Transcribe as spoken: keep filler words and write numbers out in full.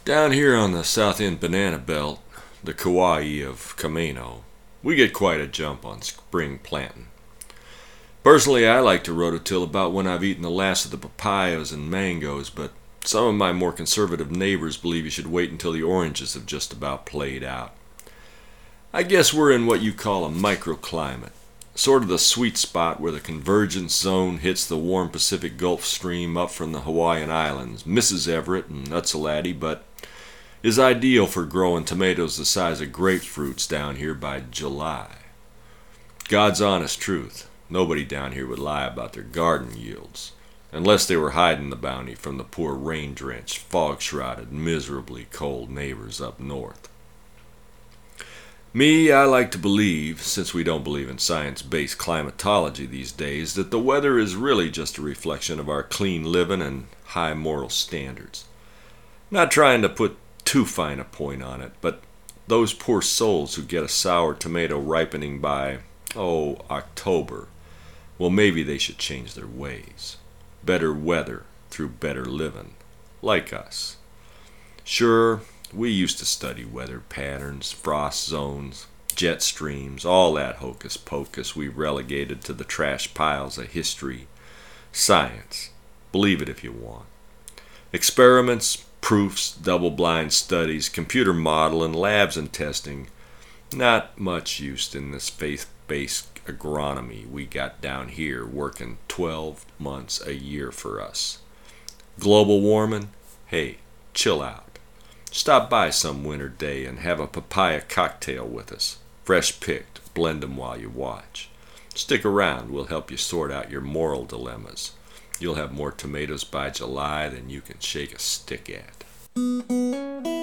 Down here on the South End Banana Belt, the Kauai of Camino, we get quite a jump on spring planting. Personally, I like to rototill about when I've eaten the last of the papayas and mangoes, but some of my more conservative neighbors believe you should wait until the oranges have just about played out. I guess we're in what you call a microclimate, sort of the sweet spot where the convergence zone hits the warm Pacific Gulf Stream up from the Hawaiian Islands, misses Everett and Utsalati, but is ideal for growing tomatoes the size of grapefruits down here by July. God's honest truth, nobody down here would lie about their garden yields, unless they were hiding the bounty from the poor rain-drenched, fog-shrouded, miserably cold neighbors up north. Me, I like to believe, since we don't believe in science-based climatology these days, that the weather is really just a reflection of our clean living and high moral standards. Not trying to put too fine a point on it, but those poor souls who get a sour tomato ripening by, oh, October, well, maybe they should change their ways. Better weather through better living, like us. Sure, we used to study weather patterns, frost zones, jet streams, all that hocus pocus we relegated to the trash piles of history. Science, believe it if you want. Experiments, proofs, double-blind studies, computer modeling, labs and testing, not much use in this faith-based agronomy we got down here working twelve months a year for us. Global warming? Hey, chill out. Stop by some winter day and have a papaya cocktail with us. Fresh picked, blend 'em while you watch. Stick around, we'll help you sort out your moral dilemmas. You'll have more tomatoes by July than you can shake a stick at.